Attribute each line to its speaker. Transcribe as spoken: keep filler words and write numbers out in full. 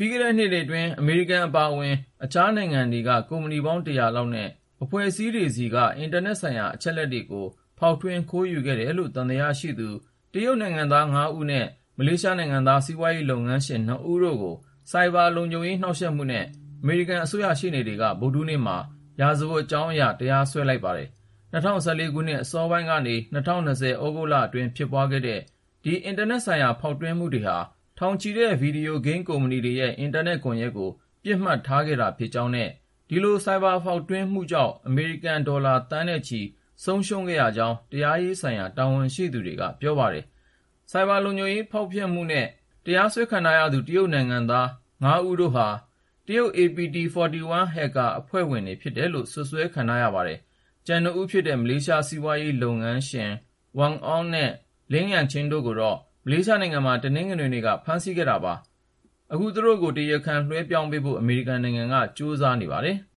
Speaker 1: ပြီးခဲ့တဲ့နှစ်တွေအတွင်းအမေရိကန်အပါအဝင်အခြားနိုင်ငံတွေကကုမ္ပဏီပေါင်းတရာလောက်နဲ့အဖွဲ့အစည်းတွေစီကအင်တာနက်ဆိုင်ရာအချက်လက်တွေကိုဖောက်ထွင်းခိုးယူခဲ့တယ်လို့သံသယရှိသူတရုတ်နိုင်ငံသားငါးဦးနဲ့မလေးရှားနိုင်ငံသားစီးပွားရေးလုပ်ငန်းရှင်နှစ်ဦးတို့ကိုစိုက်ဘာလုံခြုံရေးနှောက်ယှက်မှုနဲ့အမေရိကန်အစိုးရရှေ့နေတွေကဗုဒ္ဓဟူးနေ့မှာရာဇဝတ်အကြောင်းအရတရားစွဲလိုက်ပါတယ်။၂၀၁၄ခုနှစ်အစောပိုင်းကနေ၂၀၂၀သြဂုတ်လအတွင်းဖြစ်ပွားခဲ့တဲ့ဒီအင်တာနက်ဆိုင်ရာဖောက်ထွင်းမှုတွေဟာထောင်ချီတဲ့ဗီဒီယိုဂိမ်းကုမ္ပဏီတွေရဲ့အင်တာနက်ကွန်ရက်ကိုပြစ်မှတ်ထားခဲ့တာဖြစ်ကြောင်းနဲ့ဒီလိုစိုက်ဘာဖောက်ထွင်းမှုကြောင့်အမေရိကန်ဒေါ်လာသန်းနဲ့ချီဆုံးရှုံးခဲ့ရကြောင်းတရားရေးဆိုင်ရာတာဝန်ရှိသူတွေကပြောပါတယ်။စိုက်ဘာလုံခြုံရေးဖောက်ဖျက်မှုနဲ့တရားစွဲခံထားရသူတရုတ်နိုင်ငံသားငါးဦးတို့ဟာတရုတ် အေ ပီ တီ ၄၁ Hacker အဖွဲ့ဝင်တွေဖြစ်တယ်လို့စွပ်စွဲခံထားရပါတယ်။ကျန်နှစ်ဦးဖြစ်တဲ့မလေးရှားစီးပွားရေးလုပ်ငန်းရှင် Wang Ong နဲ့ Ling Yanqing တို့ကိုတော့မလေးရှားနိုင်ငံမှာတနင်္ဂနွေနေ့ကဖမ်းဆီးခဲ့တာပါ။အခုသူတို့ကိုတရားခံလွှဲပြောင်းပေးဖို့အမေရိကန်နိုင်ငံကကြိုးစားနေပါတယ်။